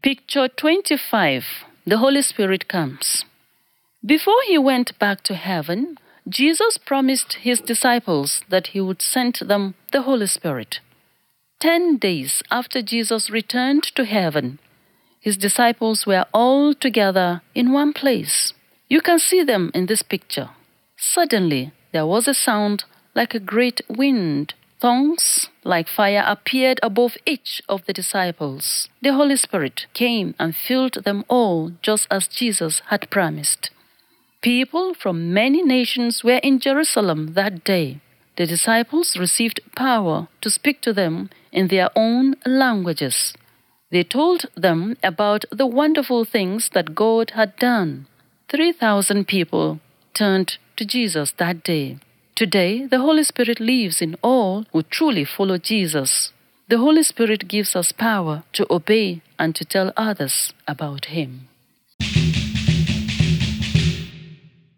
Picture 25. The Holy Spirit comes. Before he went back to heaven, Jesus promised his disciples that he would send them the Holy Spirit. 10 days after Jesus returned to heaven, his disciples were all together in one place. You can see them in this picture. Suddenly, there was a sound like a great wind. Tongues like fire appeared above each of the disciples. The Holy Spirit came and filled them all just as Jesus had promised. People from many nations were in Jerusalem that day. The disciples received power to speak to them in their own languages. They told them about the wonderful things that God had done. 3,000 people turned to Jesus that day. Today, the Holy Spirit lives in all who truly follow Jesus. The Holy Spirit gives us power to obey and to tell others about Him.